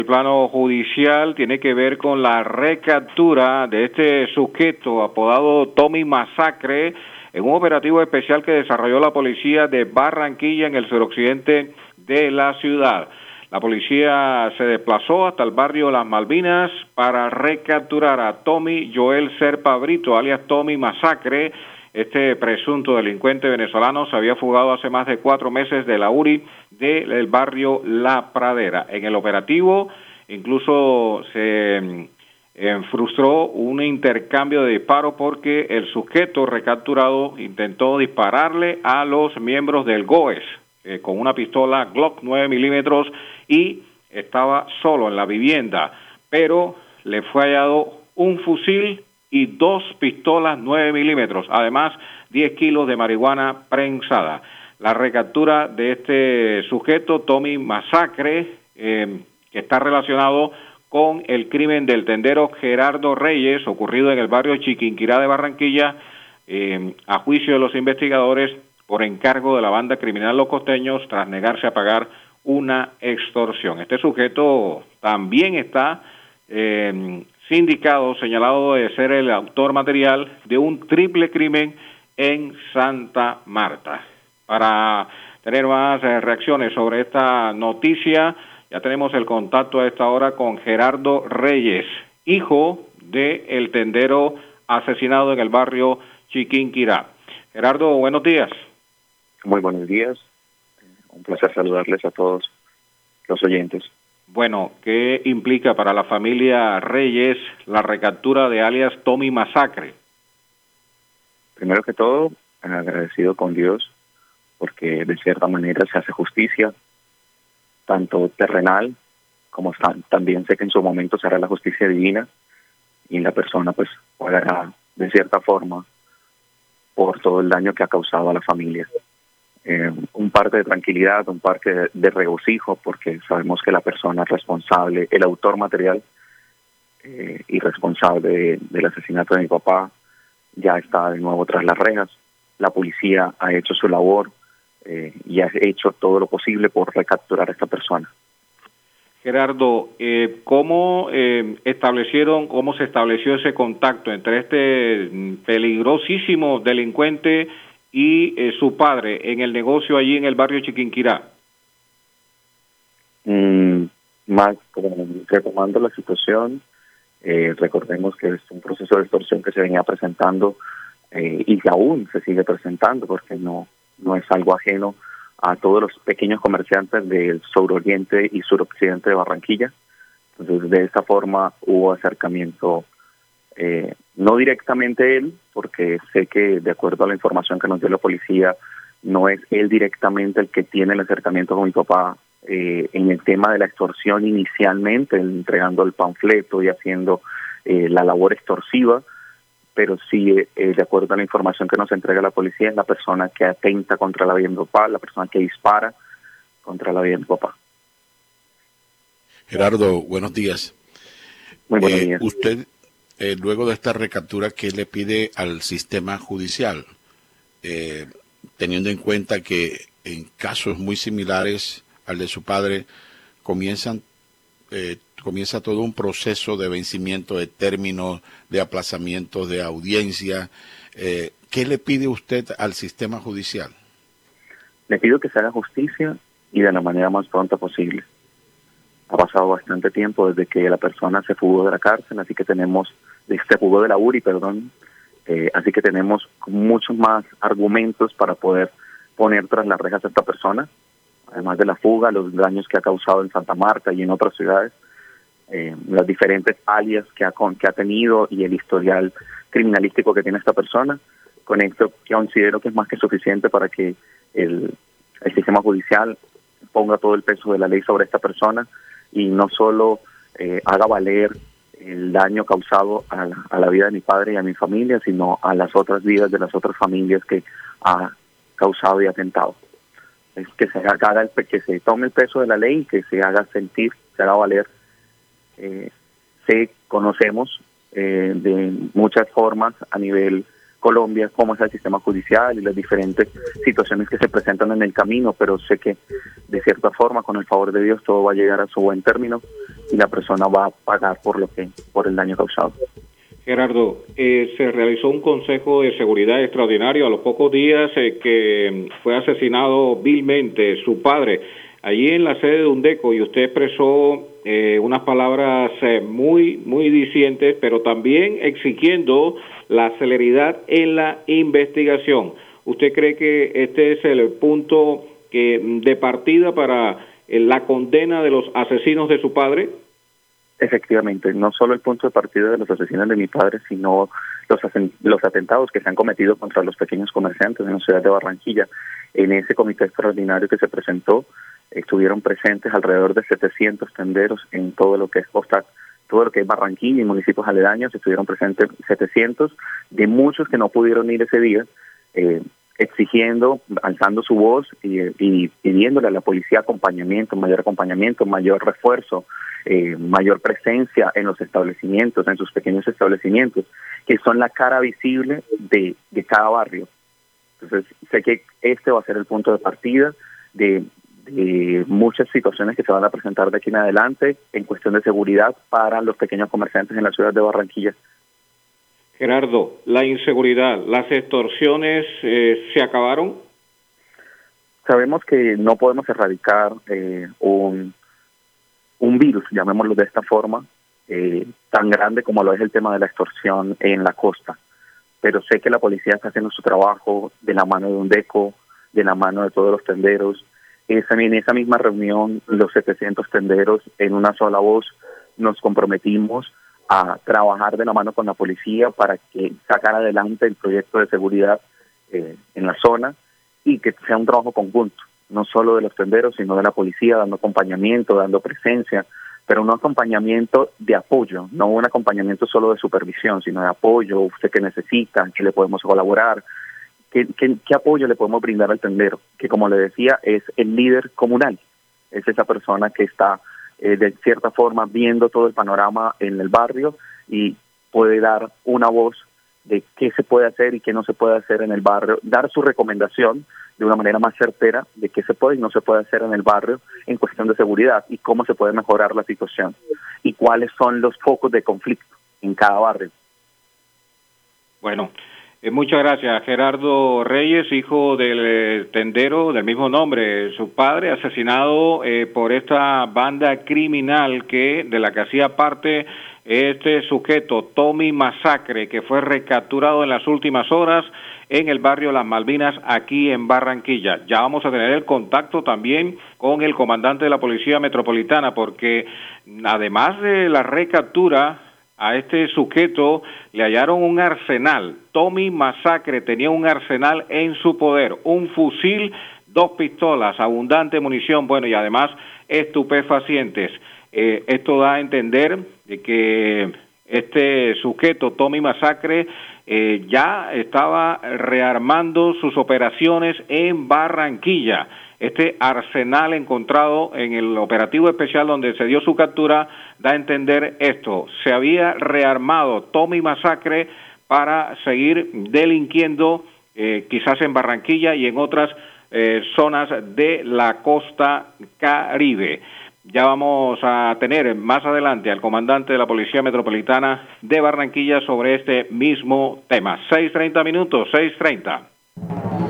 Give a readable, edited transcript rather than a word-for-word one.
El plano judicial tiene que ver con la recaptura de este sujeto apodado Tommy Masacre en un operativo especial que desarrolló la policía de Barranquilla en el suroccidente de la ciudad. La policía se desplazó hasta el barrio Las Malvinas para recapturar a Tommy Joel Serpa Brito, alias Tommy Masacre. Este presunto delincuente venezolano se había fugado hace más de 4 meses de la URI del barrio La Pradera. En el operativo incluso se frustró un intercambio de disparos porque el sujeto recapturado intentó dispararle a los miembros del GOES con una pistola Glock 9 milímetros y estaba solo en la vivienda, pero le fue hallado un fusil y 2 pistolas 9 milímetros, además 10 kilos de marihuana prensada. La recaptura de este sujeto, Tommy Masacre, que está relacionado con el crimen del tendero Gerardo Reyes, ocurrido en el barrio Chiquinquirá de Barranquilla, a juicio de los investigadores por encargo de la banda criminal Los Costeños, tras negarse a pagar una extorsión. Este sujeto también está sindicado, señalado de ser el autor material de un triple crimen en Santa Marta. Para tener más reacciones sobre esta noticia, ya tenemos el contacto a esta hora con Gerardo Reyes, hijo del tendero asesinado en el barrio Chiquinquirá. Gerardo, buenos días. Muy buenos días. Un placer saludarles a todos los oyentes. Bueno, ¿qué implica para la familia Reyes la recaptura de alias Tommy Masacre? Primero que todo, agradecido con Dios, porque de cierta manera se hace justicia, tanto terrenal como también sé que en su momento se hará la justicia divina y la persona pues pagará de cierta forma por todo el daño que ha causado a la familia. Un parte de tranquilidad, un parte de regocijo, porque sabemos que la persona responsable, el autor material y responsable del asesinato de mi papá, ya está de nuevo tras las rejas. La policía ha hecho su labor y ha hecho todo lo posible por recapturar a esta persona. Gerardo, ¿cómo se estableció ese contacto entre este peligrosísimo delincuente y su padre en el negocio allí en el barrio Chiquinquirá? Más como retomando la situación, recordemos que es un proceso de extorsión que se venía presentando y que aún se sigue presentando, porque no es algo ajeno a todos los pequeños comerciantes del suroriente y suroccidente de Barranquilla. Entonces, de esta forma hubo acercamiento, no directamente él, porque sé que de acuerdo a la información que nos dio la policía, no es él directamente el que tiene el acercamiento con mi papá en el tema de la extorsión inicialmente, entregando el panfleto y haciendo la labor extorsiva, pero sí, de acuerdo a la información que nos entrega la policía, es la persona que atenta contra la vida de mi papá, la persona que dispara contra la vida de mi papá. Gerardo, buenos días. Muy buenos días. Usted, luego de esta recaptura, ¿qué le pide al sistema judicial? Teniendo en cuenta que en casos muy similares al de su padre, comienza todo un proceso de vencimiento de términos, de aplazamiento de audiencia. ¿Qué le pide usted al sistema judicial? Le pido que se haga justicia y de la manera más pronta posible. Ha pasado bastante tiempo desde que la persona se fugó de la cárcel, se fugó de la URI, así que tenemos muchos más argumentos para poder poner tras las rejas a esta persona, además de la fuga, los daños que ha causado en Santa Marta y en otras ciudades, las diferentes alias que ha tenido y el historial criminalístico que tiene esta persona. Con esto considero que es más que suficiente para que el sistema judicial ponga todo el peso de la ley sobre esta persona y no solo haga valer el daño causado a la vida de mi padre y a mi familia, sino a las otras vidas de las otras familias que ha causado y atentado. Es que que se tome el peso de la ley y que se haga sentir, se haga valer. Conocemos de muchas formas a nivel Colombia cómo es el sistema judicial y las diferentes situaciones que se presentan en el camino, pero sé que de cierta forma, con el favor de Dios, todo va a llegar a su buen término y la persona va a pagar por el daño causado. Gerardo, se realizó un consejo de seguridad extraordinario a los pocos días que fue asesinado vilmente su padre allí en la sede de UNDECO, y usted expresó unas palabras muy dicientes, pero también exigiendo la celeridad en la investigación. ¿Usted cree que este es el punto de partida para la condena de los asesinos de su padre? Efectivamente, no solo el punto de partida de los asesinos de mi padre, sino los atentados que se han cometido contra los pequeños comerciantes en la ciudad de Barranquilla. En ese comité extraordinario que se presentó, estuvieron presentes alrededor de 700 tenderos en todo lo que es costa, todo lo que es Barranquilla y municipios aledaños. Estuvieron presentes 700, de muchos que no pudieron ir ese día, exigiendo, alzando su voz y pidiéndole a la policía acompañamiento, mayor refuerzo, mayor presencia en los establecimientos, en sus pequeños establecimientos, que son la cara visible de cada barrio. Entonces, sé que este va a ser el punto de partida de muchas situaciones que se van a presentar de aquí en adelante en cuestión de seguridad para los pequeños comerciantes en la ciudad de Barranquilla. Gerardo, la inseguridad, las extorsiones, ¿se acabaron? Sabemos que no podemos erradicar un virus, llamémoslo de esta forma, tan grande como lo es el tema de la extorsión en la costa. Pero sé que la policía está haciendo su trabajo de la mano de UNDECO, de la mano de todos los tenderos. En esa misma reunión, los 700 tenderos, en una sola voz, nos comprometimos a trabajar de la mano con la policía para que sacar adelante el proyecto de seguridad en la zona, y que sea un trabajo conjunto, no solo de los tenderos, sino de la policía, dando acompañamiento, dando presencia, pero un acompañamiento de apoyo, no un acompañamiento solo de supervisión, sino de apoyo. Usted que necesita, que le podemos colaborar, ¿qué apoyo le podemos brindar al tendero? Que, como le decía, es el líder comunal, es esa persona que está de cierta forma viendo todo el panorama en el barrio y puede dar una voz de qué se puede hacer y qué no se puede hacer en el barrio, dar su recomendación de una manera más certera de qué se puede y no se puede hacer en el barrio en cuestión de seguridad y cómo se puede mejorar la situación y cuáles son los focos de conflicto en cada barrio. Bueno, muchas gracias. Gerardo Reyes, hijo del tendero del mismo nombre, su padre, asesinado por esta banda criminal de la que hacía parte este sujeto, Tommy Masacre, que fue recapturado en las últimas horas en el barrio Las Malvinas, aquí en Barranquilla. Ya vamos a tener el contacto también con el comandante de la Policía Metropolitana, porque además de la recaptura a este sujeto, le hallaron un arsenal. Tommy Masacre tenía un arsenal en su poder, un fusil, 2 pistolas, abundante munición, bueno, y además estupefacientes. Esto da a entender de que este sujeto, Tommy Masacre, ya estaba rearmando sus operaciones en Barranquilla. Este arsenal encontrado en el operativo especial donde se dio su captura da a entender esto. Se había rearmado Tommy Masacre para seguir delinquiendo quizás en Barranquilla y en otras zonas de la costa Caribe. Ya vamos a tener más adelante al comandante de la Policía Metropolitana de Barranquilla sobre este mismo tema. 6:30 minutos, 6:30.